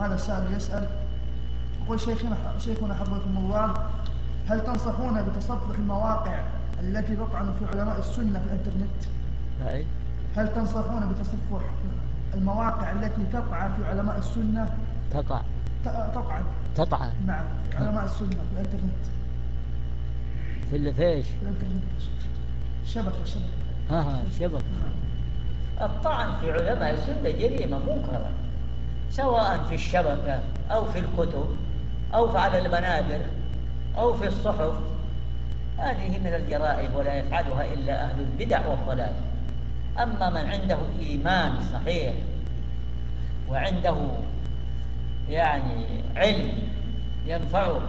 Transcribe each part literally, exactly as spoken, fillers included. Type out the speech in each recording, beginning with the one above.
عليكم. هذا السائل يسأل يقول شيخنا شيخنا حفظكم الله، هل تنصحون بتصفح المواقع التي تطعن في علماء السنة في الانترنت؟ أي؟ هل تنصحون بتصفح المواقع التي تطعن في علماء السنة؟ تقع تطعن تطعن نعم في علماء السنة في الانترنت. في اللي فيش في الانترنت شبكة شبكة ها ها شبكة. الطعن في علماء السنة جريمة منكرة، سواء في الشبكة أو في الكتب أو على المنابر أو في الصحف. هذه من الجرائم ولا يفعلها إلا أهل البدع والضلال. أما من عنده إيمان صحيح وعنده يعني علم ينفعه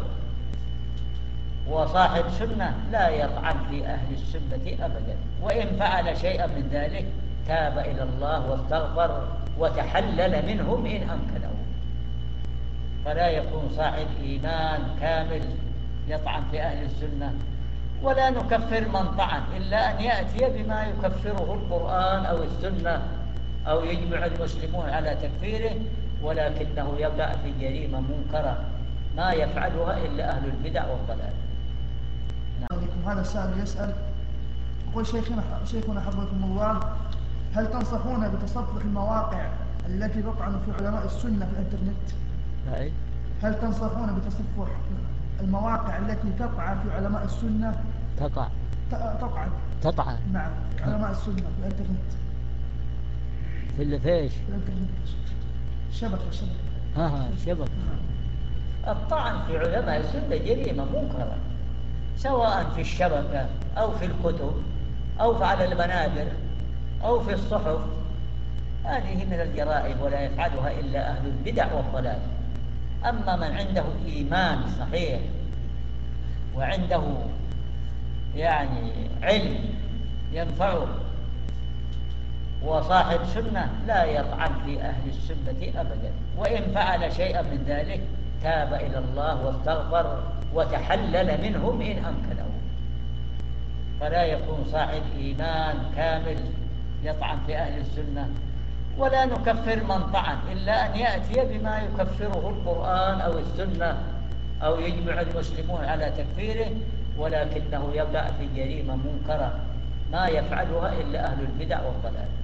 وصاحب سنة لا يطعن في أهل السنة أبدا، وإن فعل شيئا من ذلك تاب إلى الله واستغفر وتحلل منهم إن أمكنه. فلا يكون صاحب إيمان كامل يطعن في أهل السنة. ولا نكفر من طعن إلا أن يأتي بما يكفره القرآن أو السنة أو يجمع المسلمون على تكفيره، ولكنه يقع في جريمة منكرة ما يفعلها إلا أهل البدع والضلال. نعم. هذا السائل يسأل يقول شيخنا شيخنا حفظكم الله، هل تنصحون بتصفح المواقع التي تطعن في علماء السنة في الانترنت؟ أي؟ هل تنصحون بتصفح المواقع التي تطعن في علماء السنة؟ تقع تطعن تطعن نعم في علماء السنة في الانترنت. في اللي فيش في الانترنت شبكة شبكة ها ها شبكة. الطعن في علماء السنة جريمة منكرة، سواء في الشبكة أو في الكتب أو على المنابر أو في الصحف. هذه من الجرائم ولا يفعلها إلا أهل البدع والضلال. أما من عنده إيمان صحيح وعنده يعني علم ينفعه وصاحب سنة لا يطعن في أهل السنة أبدا، وإن فعل شيئا من ذلك تاب إلى الله واستغفر وتحلل منهم إن أمكنه. فلا يكون صاحب إيمان كامل يطعن في أهل السنة. ولا نكفر من طعن إلا أن يأتي بما يكفره القرآن أو السنة أو يجمع المسلمون على تكفيره، ولكنه يقع في جريمة منكرة ما يفعلها إلا أهل البدع والضلال.